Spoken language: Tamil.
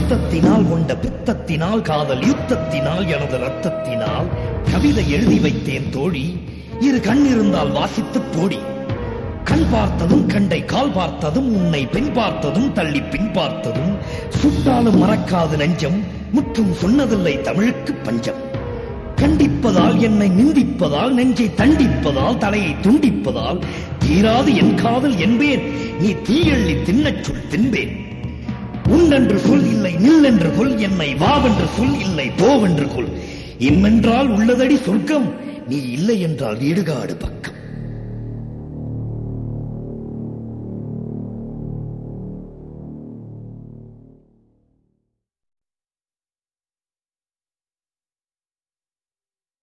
சுத்தத்தினால் கொண்ட பித்தத்தினால் காதல் யுத்தத்தினால் எனது ரத்தத்தினால் கவிதை எழுதி வைத்தேன் தோழி. இரு கண் இருந்தால் வாசித்து போடி. கண் பார்த்ததும் கண்டை கால் பார்த்ததும் உன்னை பெண் பார்த்ததும் தள்ளி பின் பார்த்ததும் சுட்டாலும் மறக்காது நெஞ்சம். முற்றும் சொன்னதில்லை தமிழுக்கு பஞ்சம். கண்டிப்பதால் என்னை நிந்திப்பதால் நெஞ்சை தண்டிப்பதால் தலையை துண்டிப்பதால் தீராது என் காதல் என்பேன். நீ தீயள்ளி தின்னச் சொல் தின்பேன். உண்டென்று சொல் இல்லை நில்லென்று கொல். என்னை வாவென்று சொல் இல்லை போவென்று கொல். இம்மென்றால் உள்ளதடி சொர்க்கம். நீ இல்லை என்றால் இடுகாடு பக்கம்.